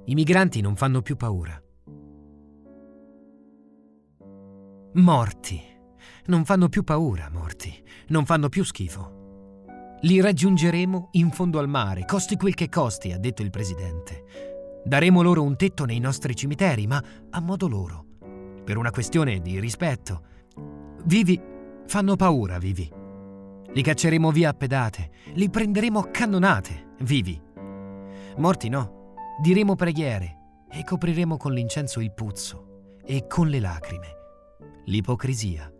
I migranti non fanno più paura. Morti. Non fanno più paura, morti. Non fanno più schifo. Li raggiungeremo in fondo al mare, costi quel che costi, ha detto il presidente. Daremo loro un tetto nei nostri cimiteri, ma a modo loro. Per una questione di rispetto. Vivi fanno paura, vivi. Li cacceremo via a pedate, li prenderemo a cannonate, vivi. Morti no. Diremo preghiere e copriremo con l'incenso il puzzo e con le lacrime l'ipocrisia.